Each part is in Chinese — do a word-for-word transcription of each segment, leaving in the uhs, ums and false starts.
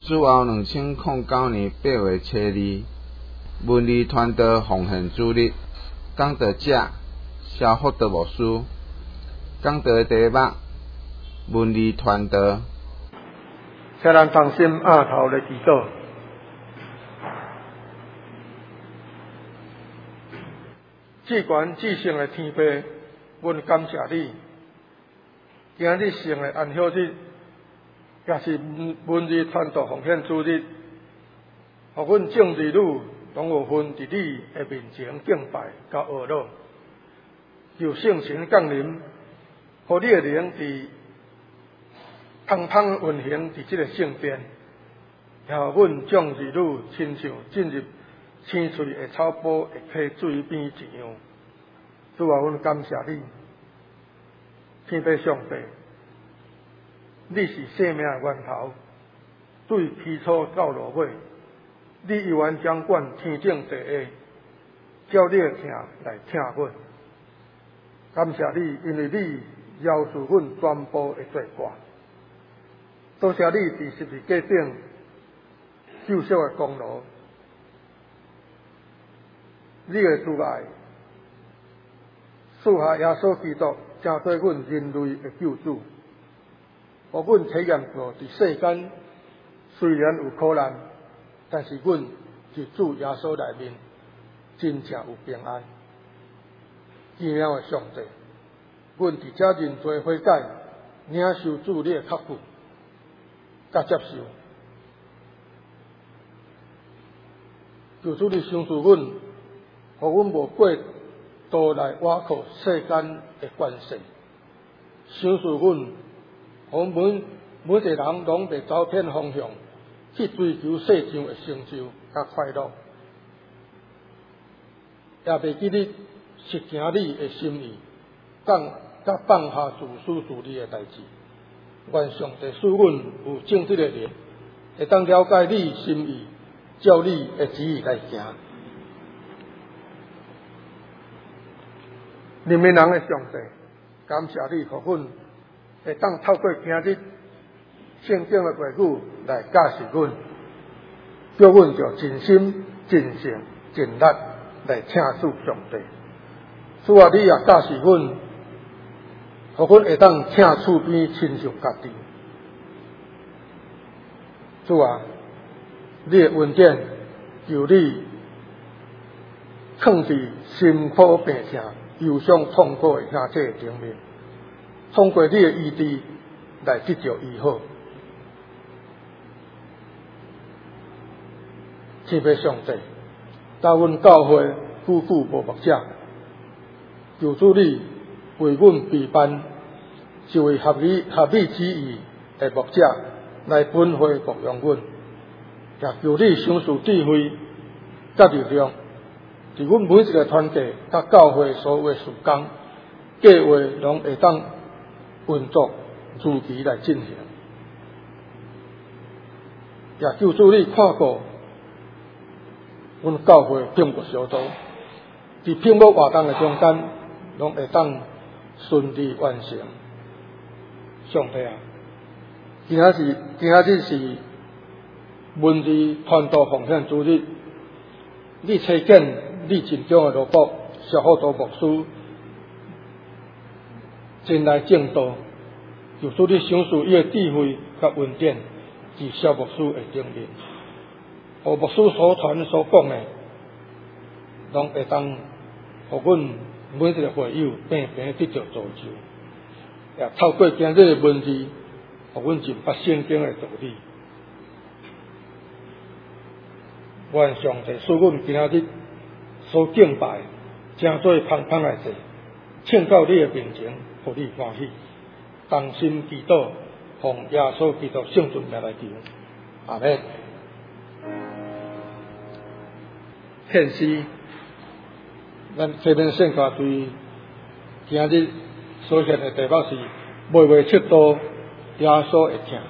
主后两千零九年八月初二，文理传道奉献主日，讲道者萧福德牧师，讲道题目文理传道。 请咱同心压头来祈祷。至高至圣的天父，阮感谢你，今日圣的安息日，也是文理传道奉献主日，互阮众儿女拢有份伫你的面前敬拜甲学乐，求圣神降临，互你的灵伫芳芳运行伫即个圣殿，也互阮众儿女亲像进入青翠的草坡的溪水边一样。主啊，阮感谢你，天父上帝，你是生命的源头，对起初到落尾，你犹原掌管天顶地下，照你的听来听阮。感谢你，因为你饶恕阮全部的罪过。多谢你伫十字架顶救赎的功劳，你的慈爱赐下耶稣基督，成做阮人类的救主，互阮体验过伫世间虽然有苦难，但是阮伫主耶稣内面真正有平安。奇妙的上帝，阮伫遮认罪悔改，领受主你的刻付，甲接受，求主你赏赐阮，互阮无过度来倚靠世间的关系，赏赐阮，互每每一个人拢袂走偏方向，去追求世上的成就甲快乐，也袂记你实行你的心意，放甲放下自私自利的代志。愿上帝使阮有正直的灵，会当了解你心意，照你的旨意来行。人民人的上帝，感谢你，互阮会当透过今日圣经的话语来教示阮，叫阮就尽心、尽性、尽力来请主上帝。主啊，你也教示阮，互阮会当请厝边亲像家己。主啊，你的恩典由你藏伫辛苦病痛、忧伤痛苦的兄弟顶面，通过你的医治来得到医好。天父上帝，教阮教会夫妇无牧者，求主你为阮备办一位合理合理旨意的牧者来分会牧养阮，也求你赏赐智慧甲力量，伫阮每一个团体甲教会所有的事工计划，拢会当运作如期来进行。也求主你看顾阮教会屏幕小组，伫屏幕活动的中间，拢会当顺利完成。上帝啊，今仔日今仔日是文理传道奉献主日，你差遣你尽忠的奴仆萧福德牧师前来正道，求主你赏赐伊的智慧甲恩典，伫萧牧师的顶面，互牧师所传所讲的，拢会当互阮每一个会友平平得到造就，也透过今日的文字，互阮明白圣经的道理。愿上帝使阮今仔日所敬拜，正做芳芳的祭，请到你的面前，互你欢喜。同心祈祷，奉耶稣基督圣尊名来求，阿门。献诗，咱这边圣歌对今日所献的题目是每月七度耶稣会听。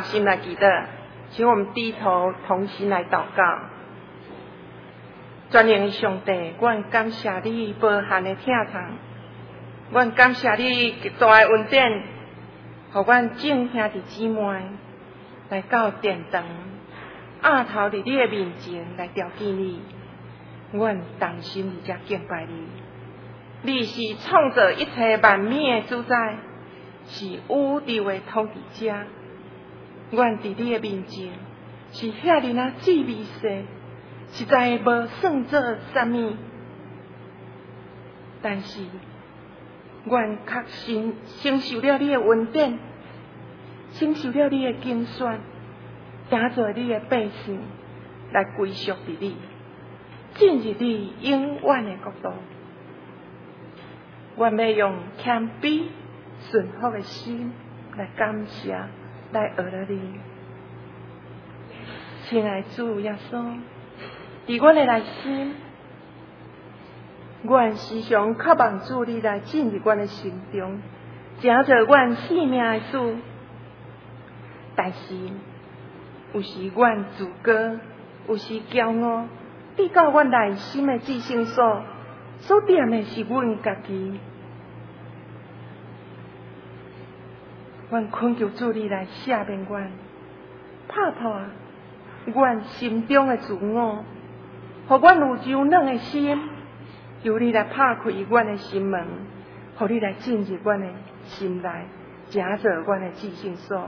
心来祈祷，请我们低头同心来祷告。全能的上帝，阮感谢你无限的疼痛，阮感谢你极大的恩典，互阮众兄弟姊妹来到殿堂，压头伫你的面前来朝见你。阮同心伫遮敬拜你，你是创造一切万美的主宰，是宇宙的统治者。阮伫你的面前是遐尼啊滋味细，实在无算做啥物，但是阮确实承受了你的恩典，承受了你的拣选，行做你的百姓，来归属伫你，进入你永远的国度。阮要用谦卑顺服的心来感谢，来学了你。亲爱的主耶稣，伫阮的内心，阮时常渴望主你来进入阮的心中，行做阮生命的主。但是有时阮自高，有时骄傲，逼到阮内心的至圣所，所点的是阮家己。阮恳求主你来赦免阮，拍破阮心中的自我，互阮有柔软的心，求你来拍开阮的心门，互你来进入阮的心内，行做阮的至圣所，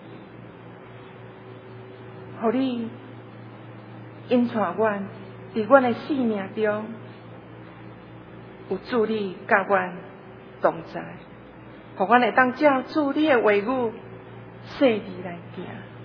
互你引带阮伫阮的生命中有主你甲阮同在，互阮会当照主你的话语细致来行。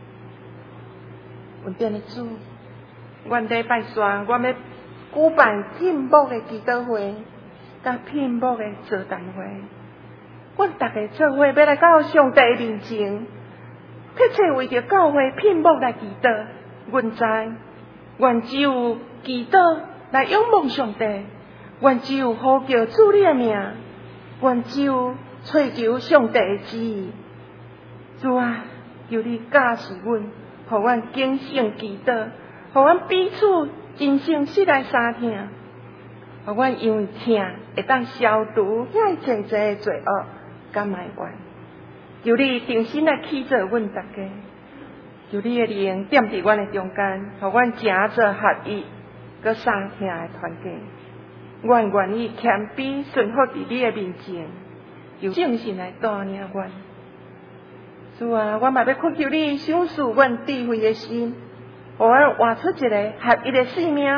恩典的主，阮礼拜三，阮要举办聘牧的祈祷会，甲聘牧的座谈会。阮逐个做伙要来到上帝的面前，切切为着教会聘牧来祈祷。阮知，阮只有祈祷来仰望上帝，阮只有呼叫主你的名，阮只有追求上帝的旨意。主啊，求你教示阮，互阮谨慎祈祷，互阮彼此真诚实来相听，互阮因为听会当消除遐济济的罪恶甲埋怨。求你定心来启造阮大家，求你的灵踮伫阮的中间，互阮行做合一佮相听的团结。阮愿意谦卑顺服伫你的面前，由正信来带领阮。主啊，我嘛要恳求你赏赐阮智慧的心，互阮活出一个合一的生命。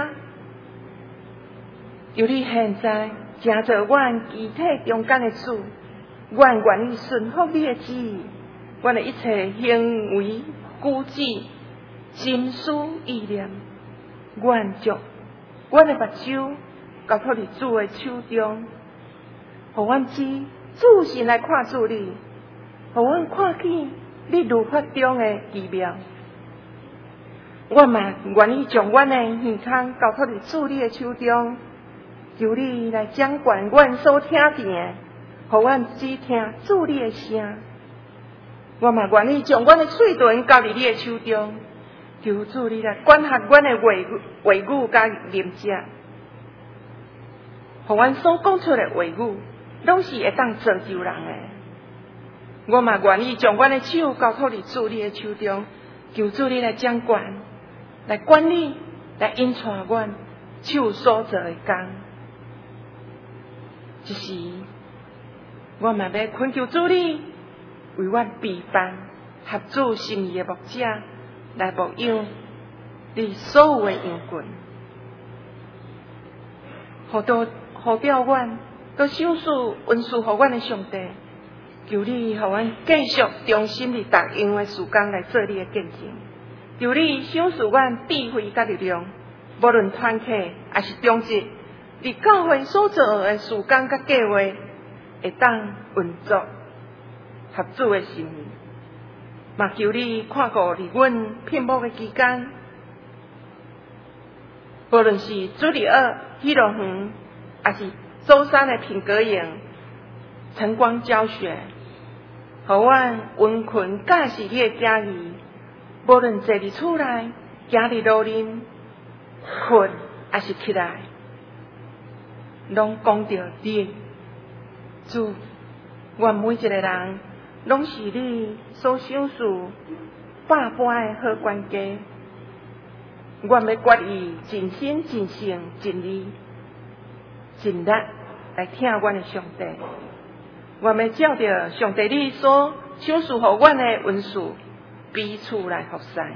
由你现在成做阮肢体中间的主，阮愿意顺服你的旨意，阮的一切行为、举止、心思意念，愿将阮的目睭交托伫主的手中，互阮知主神来看主你。互阮看见你律法中的奇妙，我嘛愿意将阮的耳孔交托伫主你的手中，求你来掌管阮所听见的，互阮只听主你的声。我嘛愿意将阮的嘴唇交伫你的手中，求主你来管辖阮的话语、话语甲言辞，互阮所讲出的话语，拢是会当造就人的。我嘛愿意将阮的手交托伫主你的手中，求主你来掌管、来管理、来引带阮手所做的工。一时，我嘛要恳求主你为阮备办合主心意的牧者来牧养你所有的羊群，互到互调阮，佮赏赐恩赐互阮的上帝。求你，互阮继续忠心伫逐样的事工来做你的见证。求你赏赐阮智慧甲力量，无论团契还是组织，伫教会所做的事工甲计划，会当运作合主的心意。嘛求你看顾伫阮聘牧的期间，无论是主日学、喜乐园，还是周三的品格营、晨光教学。互阮温群教示你的家己， 无论坐伫厝内，行伫路面，困还是起来，拢讲着你，主，愿每一个人拢是你所赏赐百般的好管家。愿要决意尽心、尽性、尽力、尽力来听阮的上帝。愿要照着上帝你所赏赐予阮的恩赐，彼此来服侍。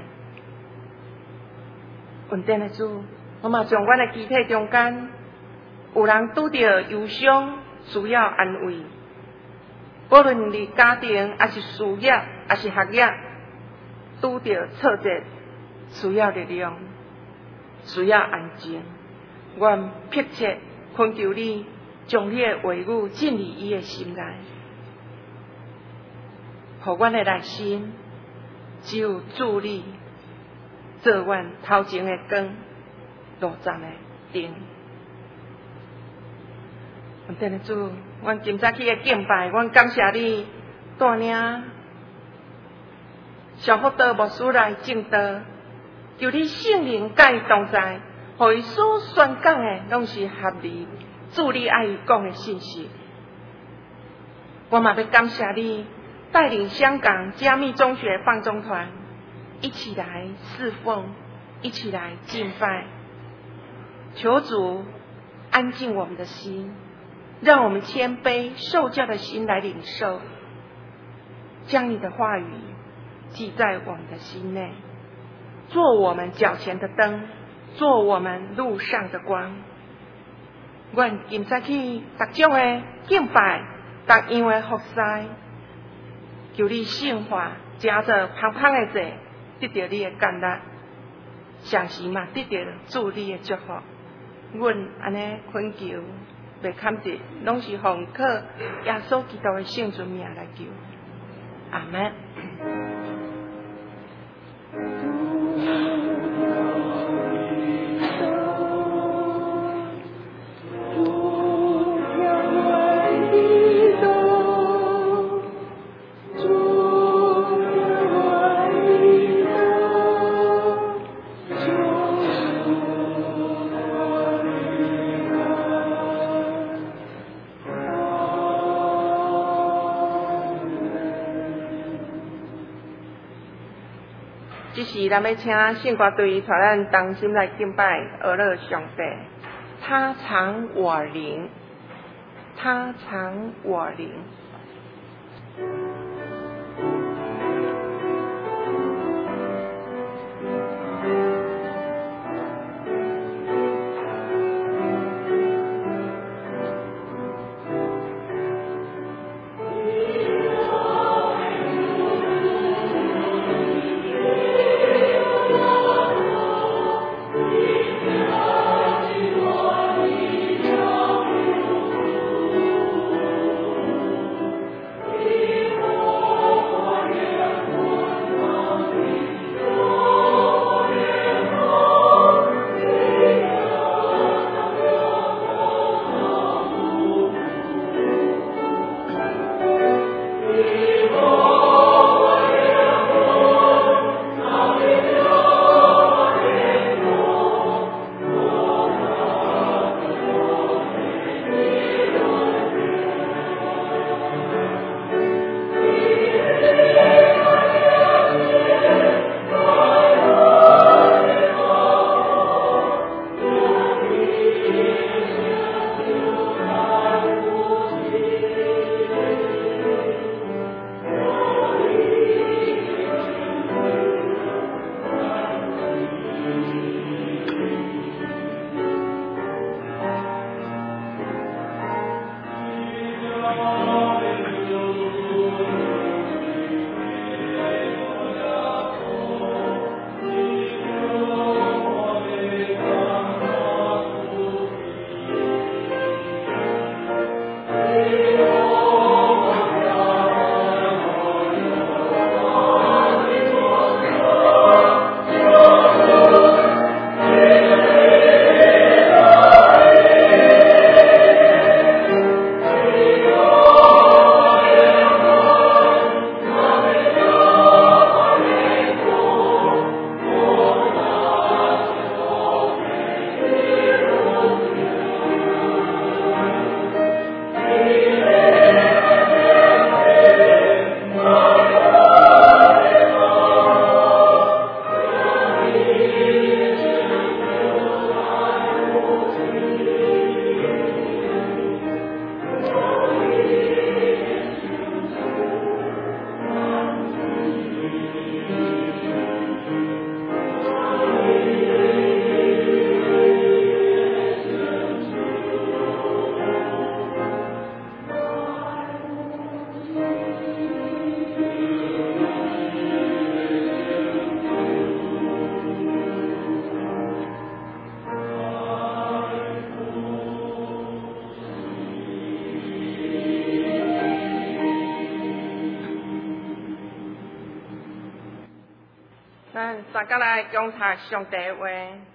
稳定的主，我嘛从阮的肢体中间，有人拄着忧伤，需要安慰。无论伫家庭，还是事业，还是学业，拄着挫折，需要力量，需要安静。愿迫切恳求你，将你的话语进入伊的心内，互阮的内心只有主你，做阮头前的光，路站的灯。稳定的主，阮今早起的敬拜，阮感谢你带领小福德牧师来正道，求你圣灵甲伊同在，互伊所宣讲的拢是合理，主你爱伊讲的信息。我嘛要感谢你带领香港加密中学放中团一起来侍奉，一起来敬拜，求主安静我们的心，让我们谦卑受教的心来领受，将你的话语记在我们的心内，做我们脚前的灯，做我们路上的光。愿今早起逐种的敬拜，逐样的服侍，求你圣化，夹着芳芳的罪，得到你的甘纳，上时嘛得到主你的祝福。阮安尼恳求，袂堪得，拢是奉靠耶稣基督的圣尊名来求。阿门。这是咱要请圣歌队带咱同心来敬拜俄勒上帝。他藏我灵，他藏我灵。 Thank you. 咱三甲来共读上帝话，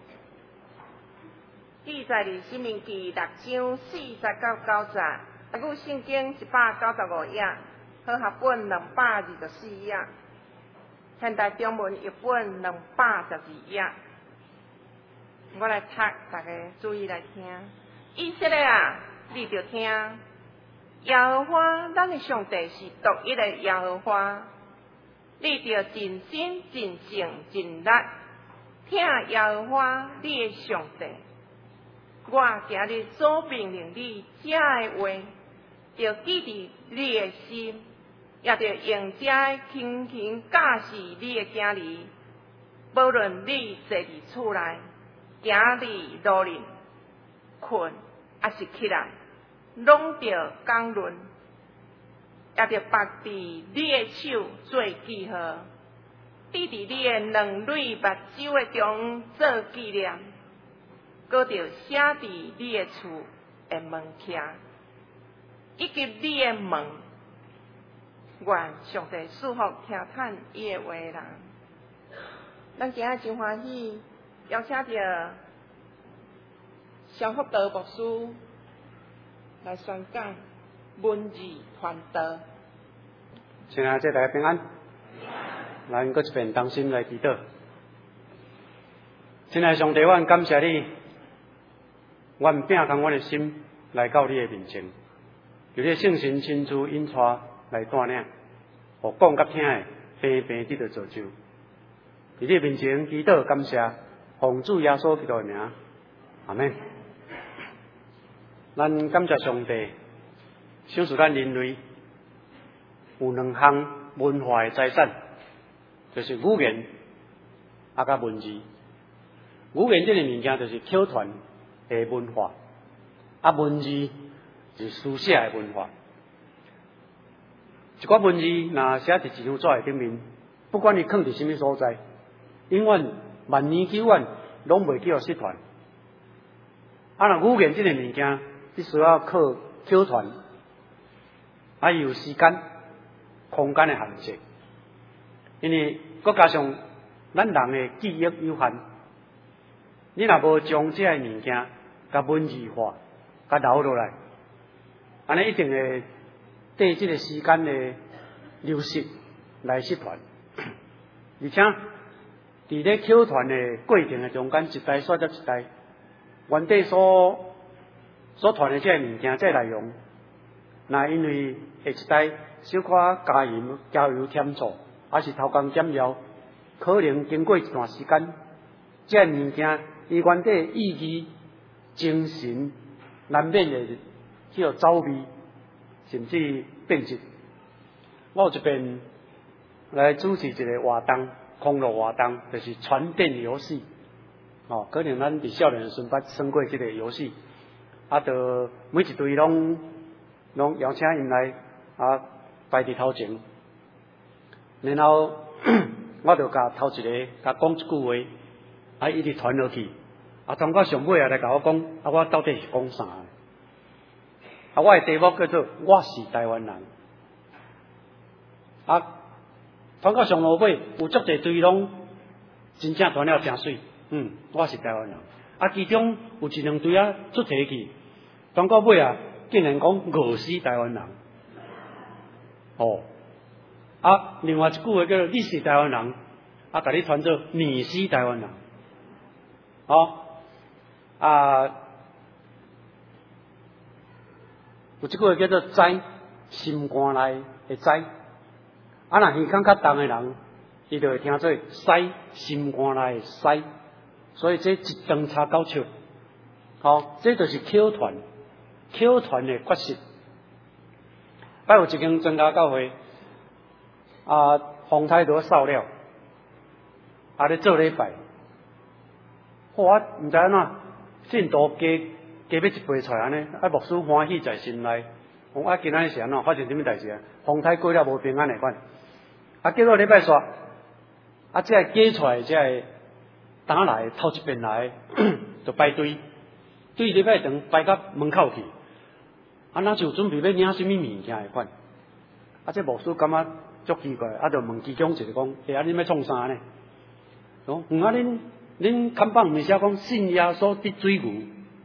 记载伫《申命记》六章四十到九十，啊，有圣经一百九十五页，和合本两百二十四页，现代中文译本两百十二页。我来读，大家注意来听。以色列啊，你着听，耶和华咱的上帝是独一的耶和华。你着尽心、尽性、尽力听耶和华你的上帝。我今日所命令你这的话，着记伫你的心，也着用这的轻轻教示你的囝儿。无论你坐伫厝内，行伫路里，困还是起来，拢着讲论。也着绑伫你的手做记号，滴伫你的两蕊目睭的中做纪念，搁着写伫你的厝的门墘，以及你的门。愿上帝赐福听叹伊的话啦。咱今仔真欢喜，邀请着萧福德牧师来宣讲文字传道。 亲爱的大家平安，咱搁一遍同心来祈祷。亲爱的上帝，阮感谢你，阮摒开阮的心来到你的面前，由你圣神亲自引带来带领，互讲甲听的平平得到造就。伫你面前祈祷感谢，奉主耶稣基督的名，阿门。咱感谢上帝，赏赐咱人类有两项文化的财产，就是语言啊甲文字。语言这个物件就是口传的文化，啊文字是书写的文化。一寡文字若写伫一张纸顶面，不管你放伫什么所在，永远万年久远拢袂叫失传。啊，若语言这个物件，你需要靠口传，啊有时间、空间的限制，因为再加上咱人的记忆有限，你若无将这个物件甲文字化、甲留落来，安尼一定会对这个时间的流逝来失传。而且伫咧口传的过程的中间，一代刷接一代，原底所所传的这个物件、这个内容，那因为下一代小可加盐、加油添醋，还是偷工减料，可能经过一段时间，这个物件伊原底意义、精神难免会去互走味，甚至变质。我有一遍来主持一个活动，网络活动，就是传电游戏。哦，可能咱伫少年的时捌耍过这个游戏，啊，就每一队拢拢邀请因来啊排伫头前，然后我就甲头一个甲讲一句话，啊，一直传落去，啊，传到上尾啊来甲我讲，啊，我到底是讲啥？啊，我的题目叫做我是台湾人。啊，传到上落尾，有足侪队拢真正传了真水，嗯，我是台湾人。啊，其中有一两队啊出题去，传到尾啊，竟然讲我是台湾人。哦，啊，另外一句话叫做你是台湾人，啊，甲你传做你是台湾人。哦，啊，有一句话叫做知，心肝内会知。啊，若耳孔较重的人，伊就会听做西，心肝内西，所以这一长差九尺。好、哦，这就是口传，口传的决心。摆有一间庄家教会，啊，风台都扫了，啊，咧做礼拜，我毋知安怎，信徒加加要一杯出来安尼，啊，牧师欢喜在心内。讲啊，今仔日是安怎发生什么代志啊？风台过了无平安的款。啊，结果礼拜煞，啊，这个寄出来，这个打来头一遍来，就排队，对礼拜堂排到门口去，啊，那就准备要领什么物件的款，啊，这牧师感觉足奇怪，啊，就问其中一个讲，哎，啊，你要创啥呢？ 哦，嗯啊，恁恁看板毋是写讲信耶稣得水牛，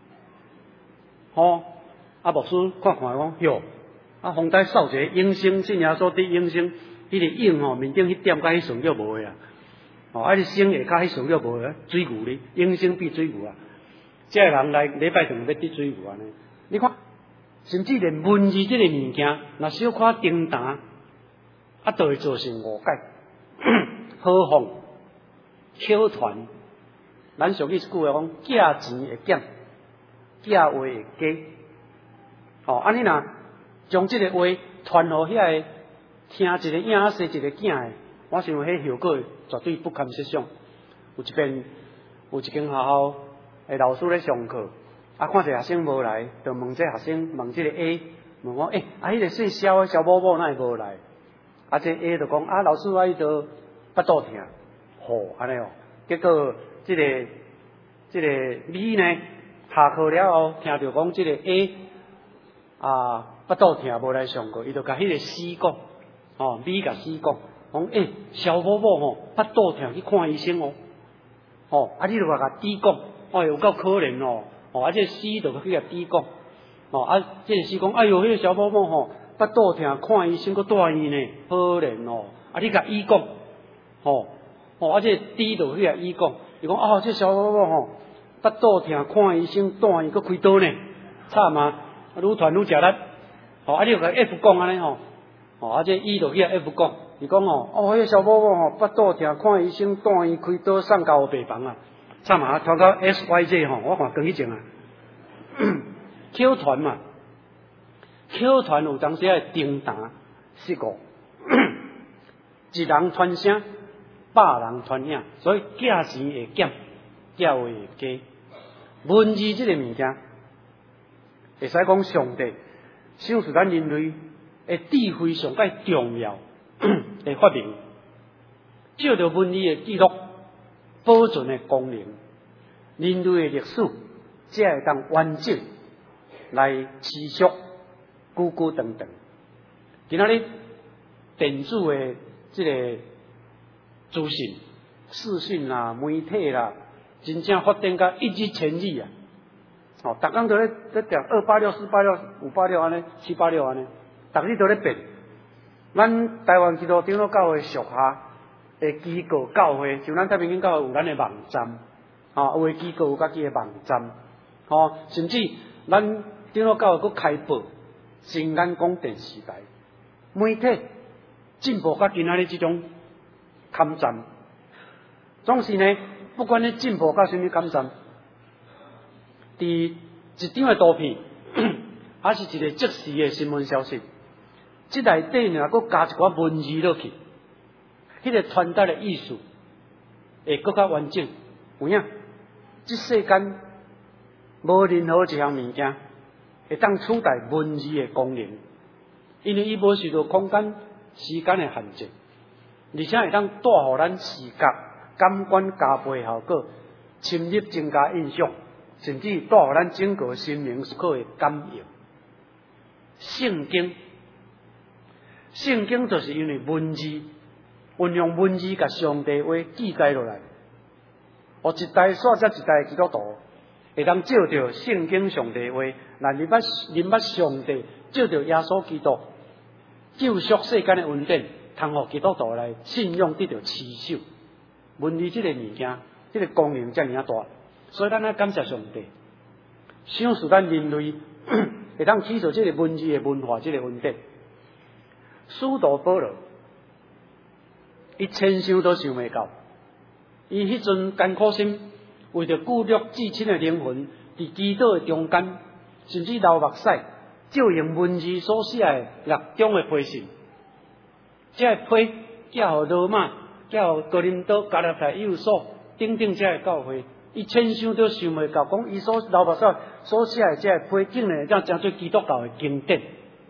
吼、哦，啊牧师看看讲，哟，啊皇帝扫一个永生，信耶稣得永生，迄、那个永吼面顶迄点甲迄上叫无个啊，哦，啊你生下骹迄上叫无个，水牛咧，永生变水牛啊，这个人来礼拜堂要得水牛安尼，你看，甚至连文字这个物件，若小可颠沓，啊，都会造成误解。何况口传，咱俗语一句话讲，假钱会减，假话会假。哦，安尼若将这个话传互遐个听一个影生一个囝的，我想迄效果绝对不堪设想。有一遍，有一间学校诶老师咧上课，啊，看一个学生无来，就问这学生，问这个 A， 问我，诶、欸，啊，迄、那个细小诶小宝宝哪会无来？啊，这 A 就讲，啊，老师我迄度腹肚痛，吼，安尼哦。结果这个这个 B 呢，下课了后，听到讲这个 A 啊腹肚痛无来上课，伊就甲迄个 C 讲，哦 ，B 甲 C 讲，讲诶、欸，小宝宝吼腹肚痛去看医生哦，哦，啊，你就话甲 D 讲，哦，有够可怜哦，哦，啊，这 C 就去甲 D 讲，哦，啊，这个 C 讲，哎哟，迄、那个小宝宝吼腹肚痛看医生，搁住院呢，可怜哦，啊，你甲 E 讲，吼。哦，啊，这 D 就去甲伊讲，伊讲哦，这小宝宝吼腹肚痛看医生，住院搁开刀呢，惨啊，愈传愈食力。哦，啊，你就甲 F 讲安尼吼，哦，啊，这 E 就去甲 F 讲，伊讲哦，哦，迄、那个小宝宝吼腹肚痛看医生，住院开刀送到病房啊，惨啊，头到 S Y Z 吼，我看更以前啊，口传嘛，口传有当时会颠沓失误，一人传声。百人传影，所以假钱会减，假话会加。文字这个物件，会使讲上帝想是咱人类的智慧上介重要的发明，借着文字的记录保存的功能，人类的历史才会当完整来持续久久长长。今仔日电子的这个资讯、视讯啦、媒体啦，真正发展到一日千里啊！哦，逐工都咧咧讲二八六、四八六、五八六安尼、七八六安尼，逐日都咧变。咱台湾基督长老教会属下的机构教会，像咱太平间教会有咱的网站，啊，有的机构有家己的网站，哦，甚至咱长老教会佫开播新眼光电视台，媒体进步到今仔日这种。刊站，总是呢，不管你进步到什么刊站，伫一张的图片，还是一个即时的新闻消息，这内底呢，佫加一寡文字落去，迄、那个传达的意思会佫较完整。有影，这世间无任何一项物件会当取代文字的功能，因为伊无受到空间、时间的限制。而且会当带予咱视觉、感官加倍效果，深入增加印象，甚至带予咱整个心灵思考的感应。圣经，圣经就是因为文字，运用文字甲上帝话记载落来，互一代煞接一代基督徒会当照着圣经上帝话，来明白明白上帝照着耶稣基督救赎世间的恩典。通互基督徒来信仰得到持守，文字这个物件，这个功能遮尔啊大，所以咱要感谢上帝，想使咱人类会当起受这个文字的文化这个恩典。使徒保罗，伊千想都想袂到，伊迄阵艰苦心，为着顾虑至亲的灵魂，伫基督的中间，甚至流目屎，照用文字所写的六种的批信。这个批寄互罗马，寄互哥林多、加拉太、以弗所等等这个教会，伊千想都想袂到，讲伊所流目屎所写的这个批，竟然会当成做基督教的经典。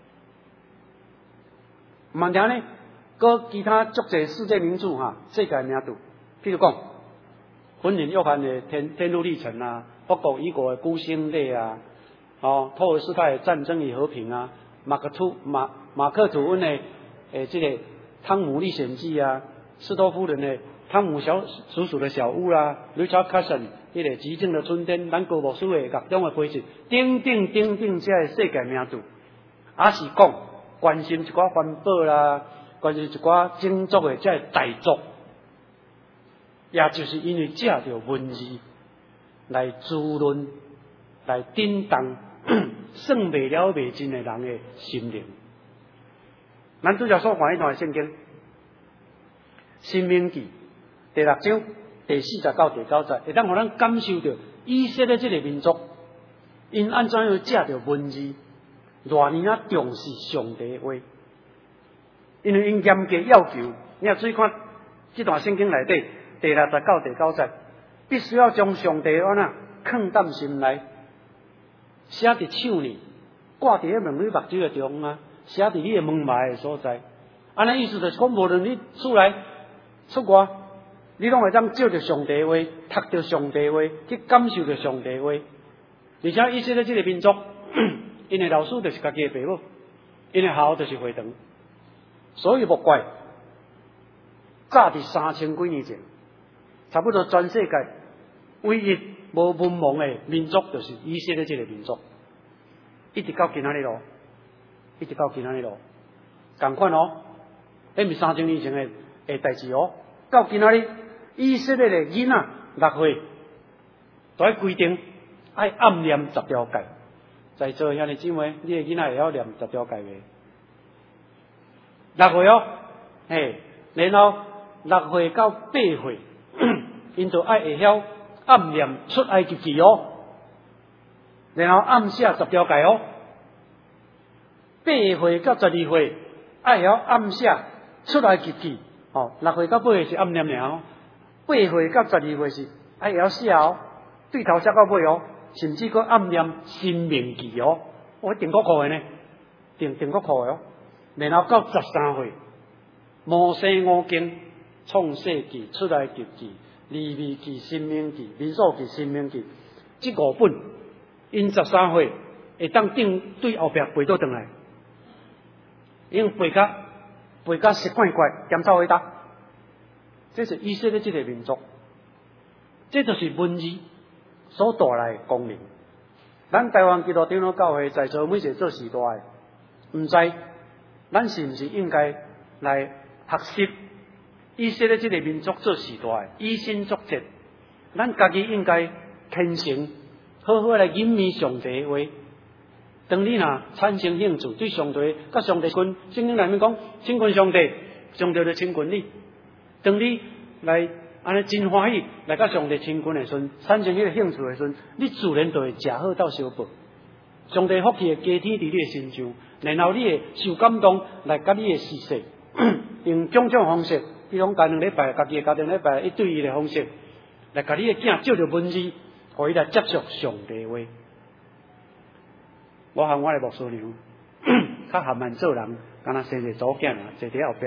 毋听呢，搁其他足侪世界名著哈，世界名著，譬如讲《婚姻约翰的天天路历程》啊，法国雨果的《孤星泪》啊，哦，托尔斯泰的《战争与和平》啊，马克吐马马克吐温的诶，这个《汤姆历险记》啊，斯多夫人的《 汤姆小叔叔的小屋啦 ，Richard Carson 迄个寂静的春天，咱高牧师的乐中的培训，等等等等，这个世界名著，也是讲关心一寡环保啦，关心一寡种族的这大作，也就是因为借着文字来滋润、来震动算袂了袂尽的人的心灵。咱拄则所看一段圣经，《申命记》第六章第四十到第九节，会当互咱感受到以色列这个民族，因安怎样借着文字，偌尼啊重视上帝的话，因为因严格要求，你也注意看这段圣经内底第六十到第九节，必须要将上帝安那藏在心内，写伫手里，挂伫迄门女目睭的中啊，写伫你的门外的所在。安尼意思就是讲，无论你厝内出外，你拢会当照着上帝话，读着上帝话，去感受着上帝话。而且以色列这个民族，因的老师就是家己的父母，因的校就是会堂，所以莫怪早伫三千几年前，差不多全世界唯一无文盲的民族，就是以色列这个民族，一直到今仔日咯，一直到今仔日咯，同款哦，迄毋是三千年前的的代志哦。到今仔日，以色列的囡仔六岁，都爱规定爱暗念十条诫。在座兄弟姊妹，你的囡仔会晓念十条诫未？六岁哦，嘿，然后六岁到八岁，因就爱会晓暗念出埃及记哦，然后暗写十条诫哦。八岁到十二岁，爱会晓暗写出埃及记。哦，六岁到八岁是暗念尔哦，八岁到十二岁是爱会晓写哦，对头写到尾哦，甚至佫暗念申命记哦，我定国课的呢，定定国课的哦。然后到十三岁，摩西五经、创世记、出埃及记、利未记、申命记、民数记、申命记，这五本，因十三岁会当定对后壁背倒转来，因背甲。背甲习惯怪，减少回答，这是以色列这个民族，这就是文字所带来的功能。咱台湾基督长老教会在座每一个做时代的，唔知咱是唔是应该来学习以色列这个民族做时代的，以身作则。咱家己应该虔诚，好好来吟味上帝的话。当你若产生兴趣，对上帝、甲上帝群，圣经内面讲，亲近上帝，上帝就亲近你。当你来安尼真欢喜，来甲上帝亲近的时阵，产生迄个兴趣的时阵，你自然就会食好到相报。上帝福气会加添伫你的身上，然后你会受感动，来甲你的事实，用种种方式，比如讲家两礼拜，家己的家庭礼拜一对一的方式，来甲你的囝照着文字，互伊来接触上帝的话。我和我的牧师娘，较含慢做人，敢若生一个祖囝啊，坐伫后壁。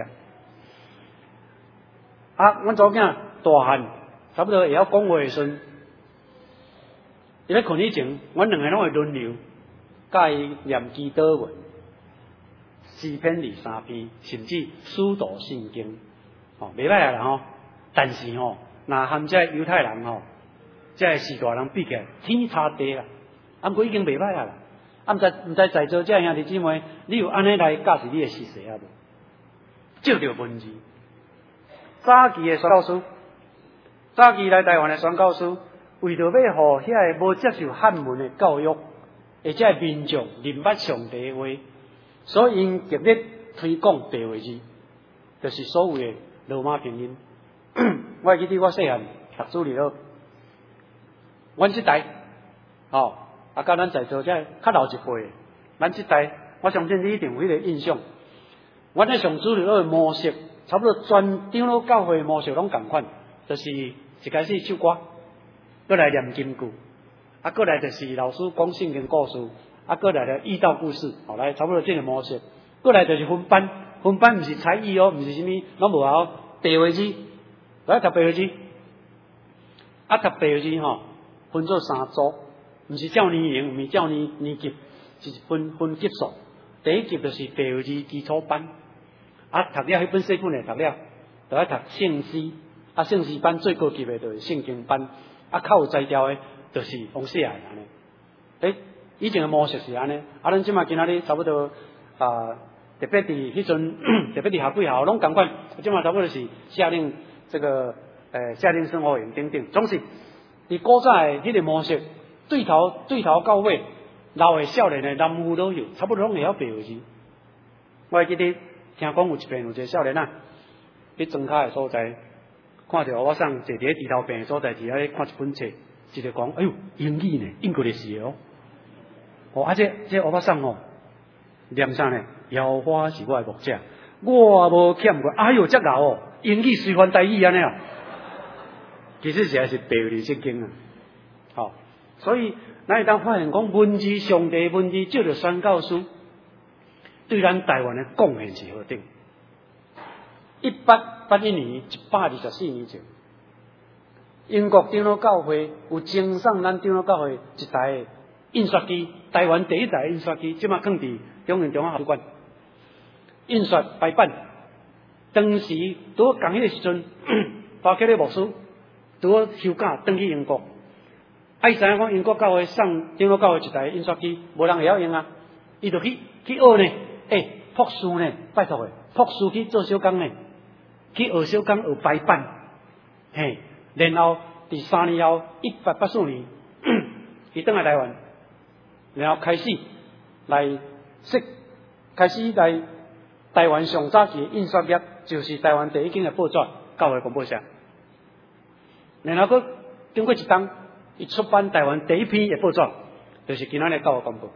啊，阮祖囝大汉，差不多会晓讲话的时阵，伊咧困以前，阮两个拢会轮流，甲伊念祈祷文，四篇二三篇，甚至书读圣经，哦，袂歹啊啦吼。但是吼，若含这犹太人吼，这时代人比起来，天差地啦。啊，不过已经袂歹啊啦。啊，毋知毋知在座这兄弟姊妹，你有安尼来教示你的事实啊无？照着文字，早期的宣教师，早期来台湾的宣教师，为着要互遐个无接受汉文的教育，而且民众明白上帝的话，所以因极力推广白话字，就是所谓的罗马拼音。我会记得我细汉读书里头，阮这代，哦。啊，甲咱在座这较老一辈，咱这代，我相信你一定有迄个印象。阮咧上主日学的模式，差不多全长老教会的模式拢共款，就是一开始唱歌，过来念金句，啊，过来就是老师讲圣经故事，啊，过来了遇到故事，好来差不多这个模式。过来就是分班，分班毋是才艺哦，毋是啥物，拢无哦，白话字，来读白话字，啊，读白话字吼，分做三组。毋是照年龄，毋是照年年级，是分分级数。第一级就是白话字基础班，啊，读了迄本细本诶，读了，就爱读圣诗， 啊，圣诗班最高级的就是圣经班，啊，较有才调的，就是王世海安尼。诶，以前的模式是安尼，啊，咱即马今仔日差不多啊，特别伫迄阵，特别伫下几校拢共款，即马差不多是夏令这个诶夏令生活营等等，总是伫古早的迄个模式，对头对头到尾，老的少年的男女老幼，差不多拢会晓背字。我还记得听讲有一遍有一个少年啊，伫庄脚的所在。看到我上坐伫咧地头病的所在，伫遐看一本册，一直讲，哎呦，英语呢，英国的事哦。哦，啊这这我上哦，念啥呢？摇花是我的木者，我无欠过。哎呦，遮老哦，英语随翻台语安尼啊。其实实在是背离圣经啊。好、哦，所以咱会当发现讲，文字上帝文字借着宣教书，对咱台湾的贡献是何等。一八八一年，一百二十四年前，英国长老教会有赠送咱长老教会一台印刷机，台湾第一台印刷机，即马放伫中原中华图书馆，印刷排版。当时拄好共迄个时阵，包括咧牧师拄好休假，转去英国。爱知影讲英国教会送长老教会一台印刷机，无人会晓用啊，伊就去去学呢，诶，博士呢，拜托诶，博士去做小工呢。去学小工学排版，嘿，然后第三年后，一八八四年，伊倒来台湾，然后开始来设，开始来台湾上早期的印刷业，就是台湾第一间的报纸《教会广播社》，然后佮经过一档，伊出版台湾第一篇的报纸，就是今仔日教会广播。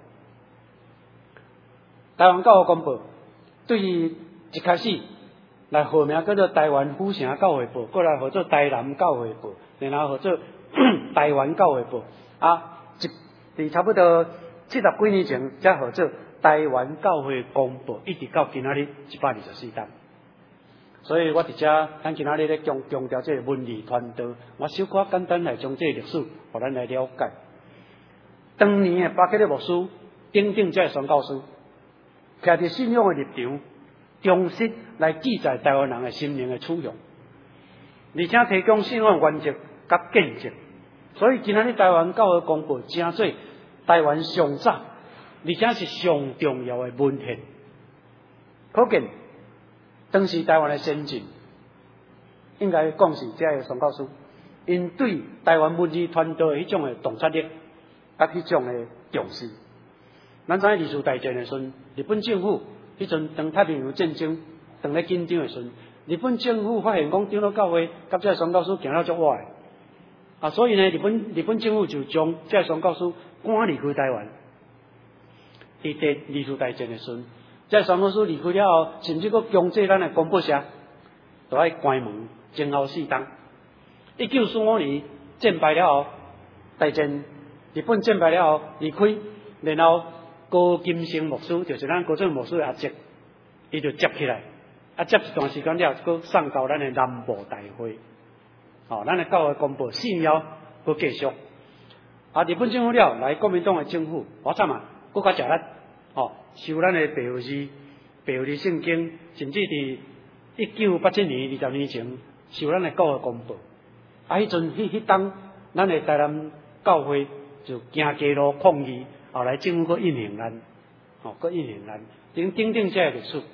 台湾教会广播对于一开始。来号名叫做台湾府城教会报，过来号做台南教会报，然后号做台湾教会报，啊，一伫差不多七十几年前，才号做台湾教会公报，一直到今仔日一百二十四档。所以我伫遮，咱今仔日咧强强调这个文理传道，我小可简单来将这个历史，互咱来了解。当年的巴克利牧师，顶顶这宣教师，徛伫信仰的立场。忠实来记载台湾人的心灵的处境，而且提供信仰原则甲见证。所以今仔日台湾教会公报真做台湾上早，而且是上重要的文献。可见当时台湾的先进，应该讲是这个宣教师，因对台湾文字传道的迄种的洞察力，甲迄种的重视。咱知影二次大战的时阵，日本政府。迄阵当太平洋战争当咧紧张的时阵，日本政府发现讲长老教会甲这宣教师行了足歪的，啊，所以呢，日本日本政府就将这宣教师赶离开台湾。伫第二次大战的时阵，这宣教师离开了后，甚至佫强制咱的广播社都爱关门，静候四档。一九四五年战败了后，大战日本战败了后离开，然后。高金生牧师就是咱高正牧师的阿叔，伊就接起来，啊接一段时间了，佮送到咱的南部大会，哦，咱的教会公布信了，佮继续。啊，日本政府了来国民党的政府，我惨啊，佮较食力，哦，收咱的白话字、白话字圣经，甚至伫一九八七年二十年前收咱的教会公布。啊，迄阵迄迄当，咱的台南教会就行街路抗议。后来政府佫印行咱，哦，佫印行咱，顶顶顶这历史。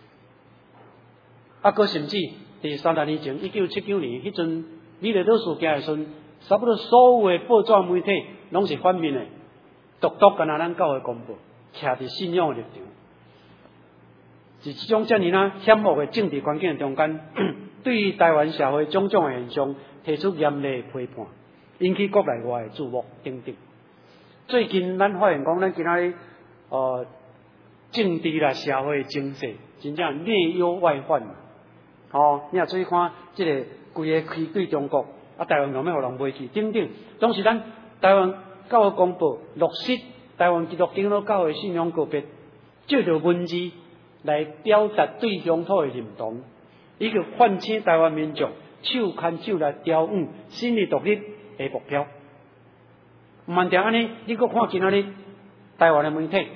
啊，佫甚至伫三十年前，一九七九年迄阵，美丽岛事件的时阵，差不多所有的报纸媒体拢是反面的，独独干那咱教会公布，徛伫信仰的立场。在这种遮尔啊险恶的政治环境中间，对于台湾社会种种的现象提出严厉的批判，引起国内外的注目等等。最近咱发现讲，咱今仔日呃政治啦、社会经济，真正内忧外患。哦，你若注意看，即、这个规个区对中国，啊，台湾有咩互人买去，等等，拢是咱台湾教会公布落实台湾基督长老教会信仰告别，借着文字来表达对乡土的认同，以及唤醒台湾民族手牵手来调整新的独立的目标。毋定安尼，你阁看今仔日台湾的媒体，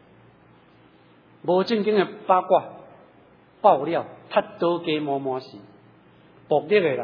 无正经的八卦、爆料、踢倒鸡毛满是，暴力的啦，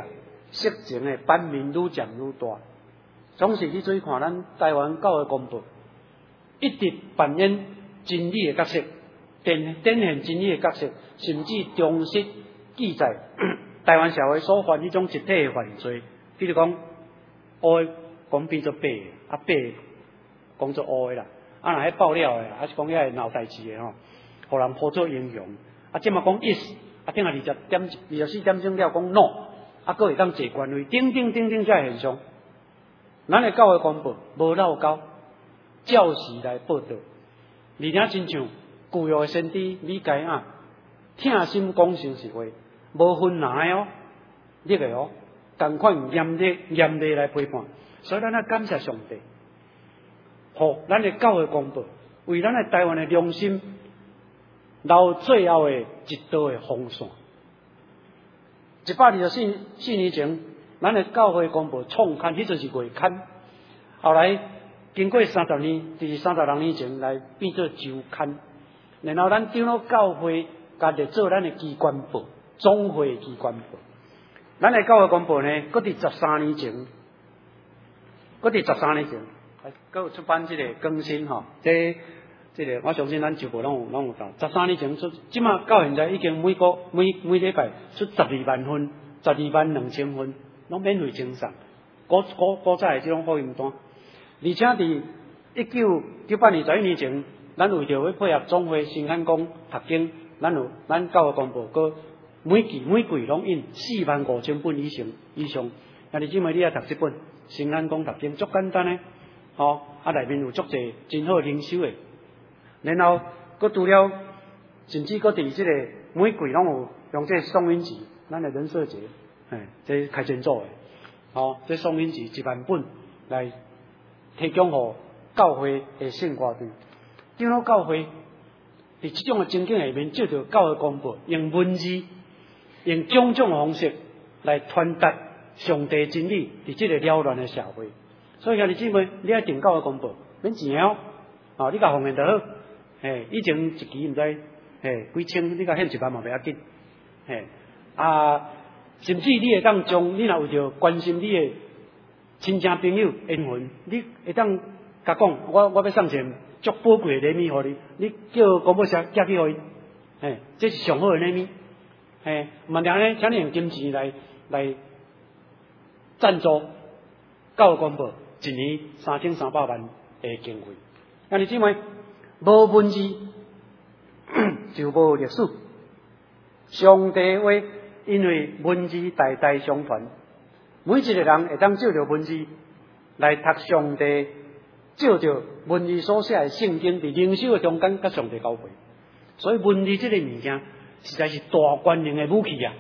色情的版面愈渐愈大。总是去注意看咱台湾教育公报，一直扮演真理的角色，展展现真理的角色，甚至忠实记载台湾社会所犯迄种集体的犯罪，比如讲乌的讲变做白的，啊白的讲做乌的啦，啊若迄爆料的，啊是讲遐会闹代志的吼，互人颇做英雄，啊即嘛讲 yes， 啊听下二十点二十四点钟了讲 no， 啊佫会当坐官位，等等等等这现象。咱的教育公报无漏交，照实来报道，而且亲像旧约的先知米该亚，听心讲诚实话，无分哪的哦，你个哦，同款严厉严厉来批判。所以咱要感谢上帝，互咱的教育公报为咱的台湾的良心留最后的一道的风扇。一百二十四四年前。咱的教会公报创刊，迄就是月刊。后来经过三十年，伫三十六年前来变做周刊。然后咱长老教会家己做咱的机关报，总会机关报。咱的教会公报呢，搁伫十三年前，搁伫十三年前，搁有出版即个更新吼。这这个我相信咱就无拢有拢有到。十三年前出，即马到现在已经每个每每礼拜出十二万份，十二万两千份。拢免费赠送，古古古早的这种福音单，而且伫一九九八年十一年前，咱为着要配合总会新汉宫读经，咱有咱教育公报，个每季每季拢印四万五千本以上以上。啊，你姊妹你也读这本新汉宫读经，足简单诶，吼、哦，啊内面有足侪真好灵修诶，然后佮除了，甚至佮伫即个每季拢有用这宋音节，咱诶人设节。哎，这开真做诶，哦，这双印字一万本来提供互教会诶圣歌队。长老教会伫即种诶情景下面，借着教育公报，用文字，用种种方式来传达上帝真理伫即个缭乱诶社会。所以兄弟姊妹，你爱订教育公报，免钱哦，哦，你甲奉献就好。嘿，以前一期毋知嘿几千，你甲献一万嘛袂要紧。嘿，啊。甚至你会当将你若为着关心你的亲戚朋友缘分，你会当甲讲，我我要送件足宝贵的礼物互你，你叫公报社寄去互伊，嘿，这是上好的礼物，嘿，万定呢，请你用金钱来来赞助教育公报，一年三千三百万的经费。兄弟姊妹，无文字就无历史，上帝话。因为文字代代相传，每一个人会当照着文字来读上帝，照着文字所写的圣经，伫灵修的中间，甲上帝交配。所以文字这个物件，实在是大官能的武器啊！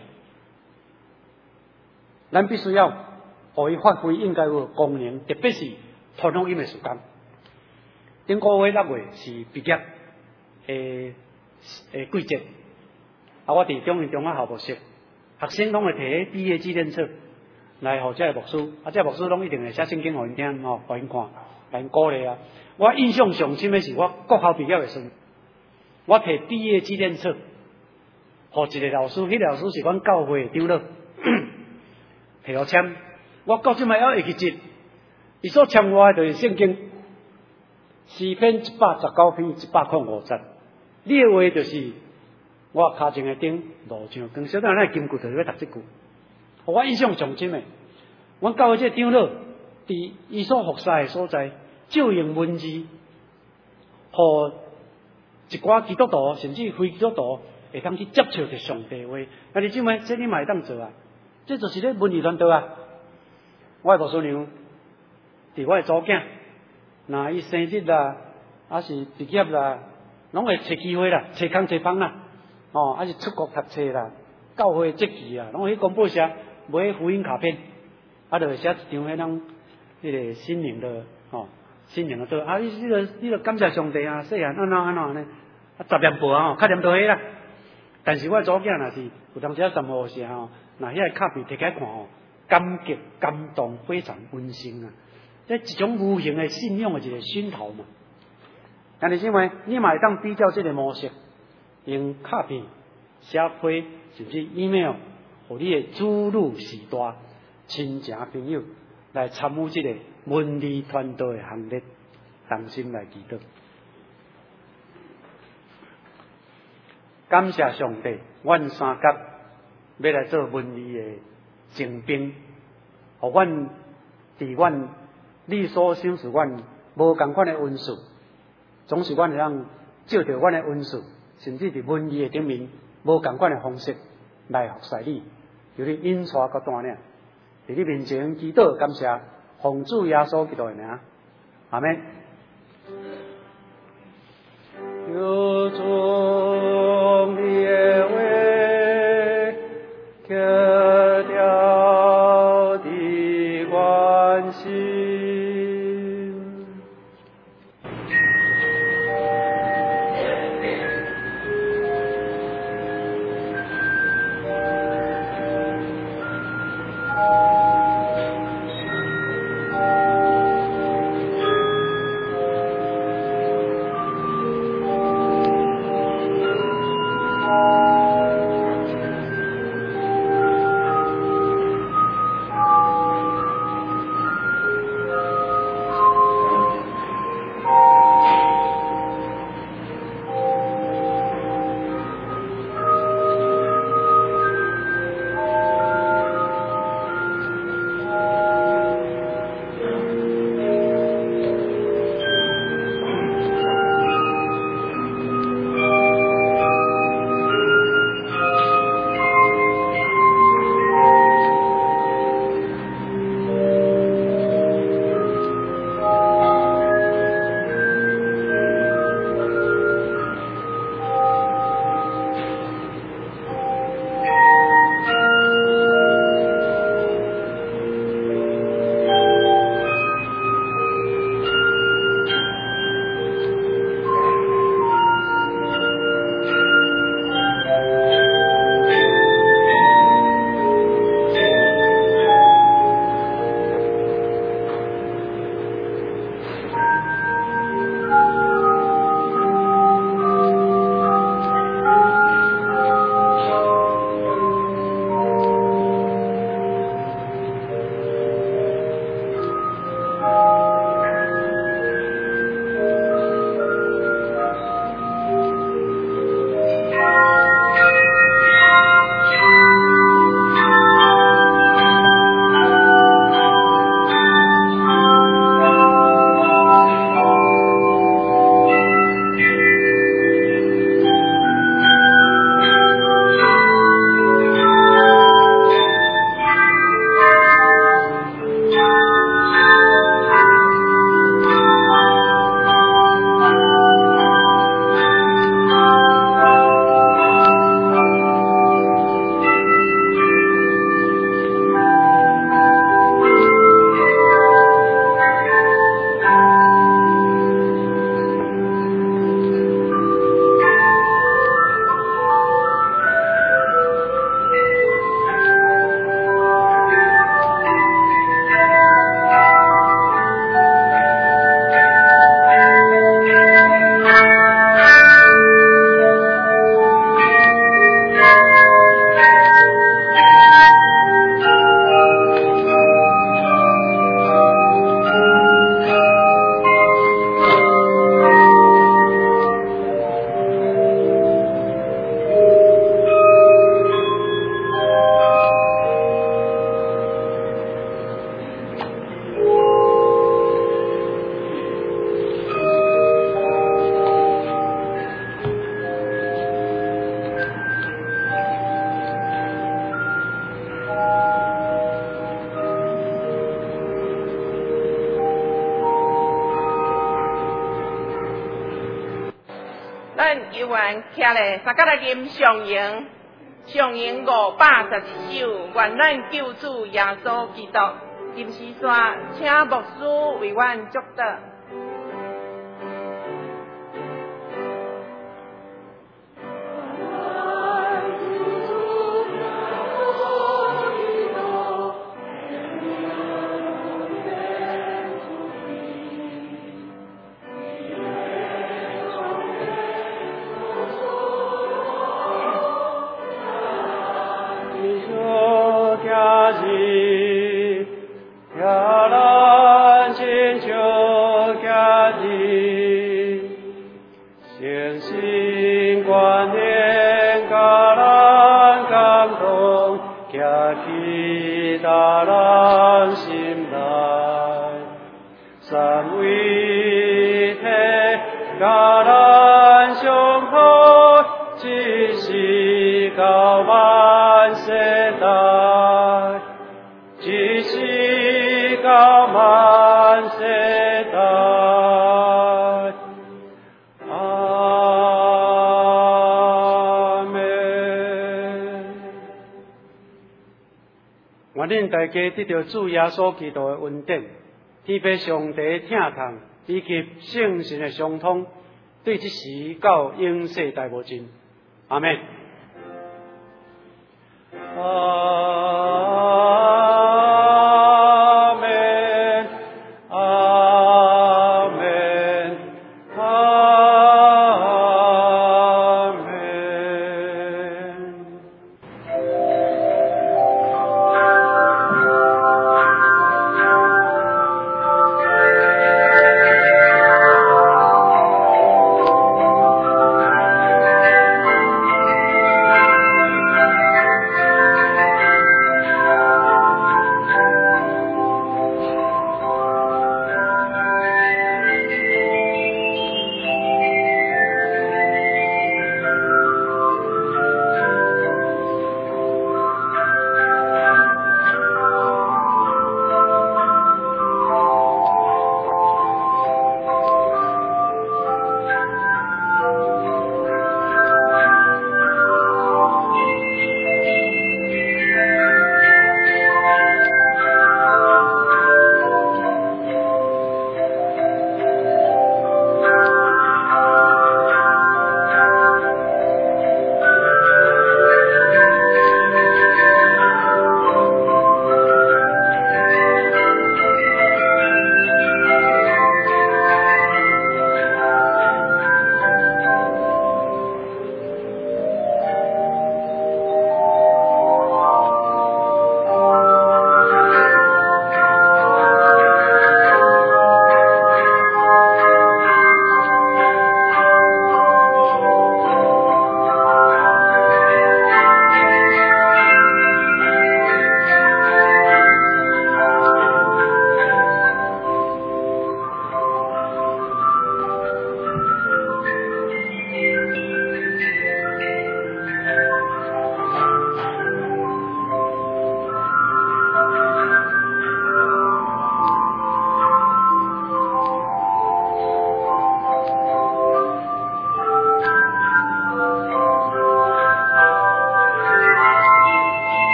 咱必须要互伊发挥应该有功能，特别是传福音的时间。顶个月六月是毕业诶诶季节，啊，我伫中原中学校务室。学生拢会摕毕业纪念册来互这个牧师，啊，这个牧师拢一定会写圣经互因听，吼，互因看，互因鼓励啊。我印象上深的是我国校毕业的时候，我摕毕业纪念册，互一个老师，迄、那个老师是阮教会的长老，摕互签。我到即摆还会记得，伊所签我的就是圣经，诗篇一百十九篇一百零五节，你的话就是。我骹前的顶路上光，小等咱金骨头要读这句，我印象上深的。阮教会这长老伫伊所服侍的所在，就用文字，互一寡基督徒甚至非基督徒会当去接触着上帝话。啊，你即摆这你嘛会当做啊？这就是咧文字传道啊！我的牧师娘伫我的祖囝，若伊生日啦，还是毕业啦，拢会找机会啦，找工找帮啦。哦，还是出国读册啦，教会节期啊，拢去公报社买福音卡片，啊，就会写一张迄种迄个心灵的哦，心灵的道啊，你你个你个感谢上帝啊，细汉安怎安怎呢？啊，十念报啊，较念到迄啦。但是我祖囝若是有当时啊，三号时吼，若遐个卡片摕起来看吼，感激感动，非常温馨啊！这一种无形的信仰的一个熏陶嘛。但是因为你嘛会当比较这个模式。用卡片、写批，甚至 email， 互你的子女时代， 亲情朋友来参与这个文理团队的行列，同心来祈祷。感谢上帝，阮三甲要来做文理的精兵，互阮伫阮理所想是阮无共款的恩赐，总是阮会当照着阮的恩赐，甚至伫文理的顶面无共款的方式来服侍你，由你引带佮带领，伫你面前祈祷感谢，奉主耶稣基督的名，阿们。有种列位克掉的关心。 咱游园徛咧三角来吟上营，上营五百十一首，愿咱救主耶稣基督。金丝山，请牧师为阮祝祷。 家人。 三位一体，甲咱相好，一世到万世代，一世到万世代。阿门。愿恁大家得到主耶稣基督的恩典，天父上帝疼痛以及圣神的相通，对这时到永世代无尽。阿门。啊